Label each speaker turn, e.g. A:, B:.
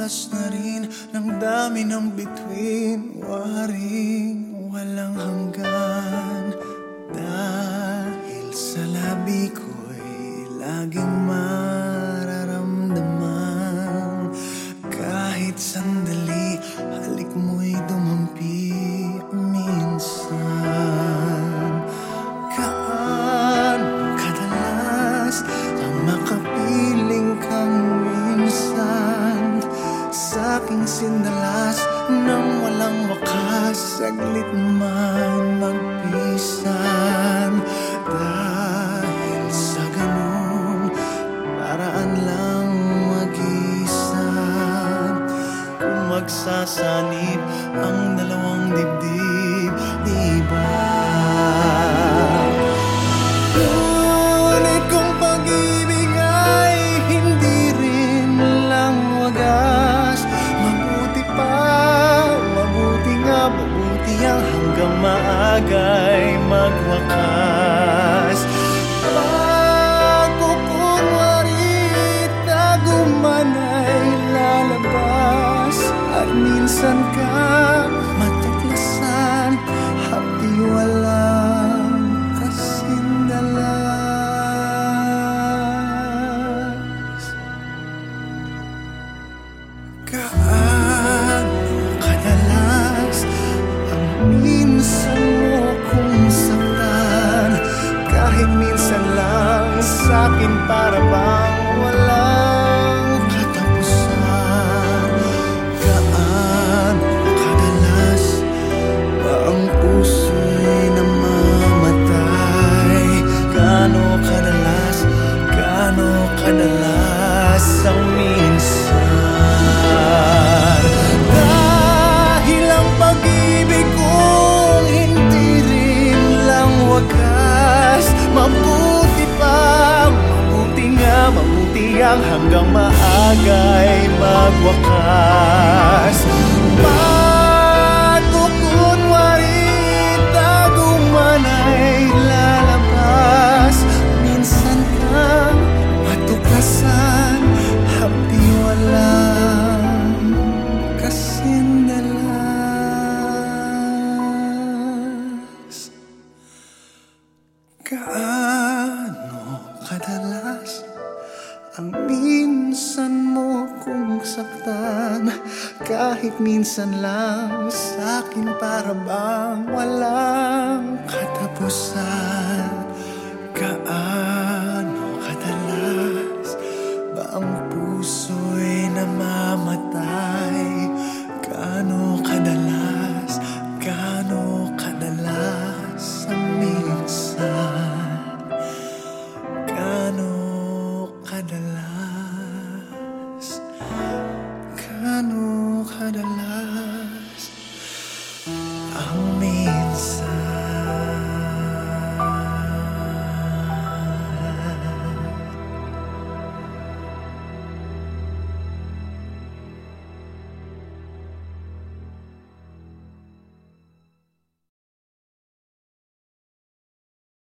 A: Lumulusas na rin ng dami ng bituin, waring walang hanggan. Dahil sa labi ko'y laging mararamdaman. Kahit sandali, halik mo'y dumampi minsan. Gaano kadalas ang makapiling kang minsan sa'king sinalas nang walang wakas, saglit man magpisan. Dahil sa ganun, paraan lang mag-isa. Kung magsasanib ang dalawang dibdib, diba? Ngunit kung pag-ibig ay hindi rin lang wagas, mabuti pa, mabuti nga, mabuti ang hanggang maagay magwakas. Pagkukunwari tago man ay lalabas, at minsan ka matuklasan, hapdi walang kasindalas. Gaano kadalas ang minsan mo kong saktan, kahit minsan lang sa'kin para bang walang katapusan. Gaano kadalas ba ang puso'y namamatay? Gaano kadalas ang minsan? Dahil ang pag-ibig kong hindi rin lang wagas, mabuti pa, mabuti nga, mabuti ang hanggang maagay magwakas. Pagkukunwari tago man ay lalabas, minsan kang matuklasan, hapdi walang kasindalas. Gaano kadalas ang minsan mo kong saktan, kahit minsan lang sa'kin para bang walang katapusan. Gaano kadalas ba ang puso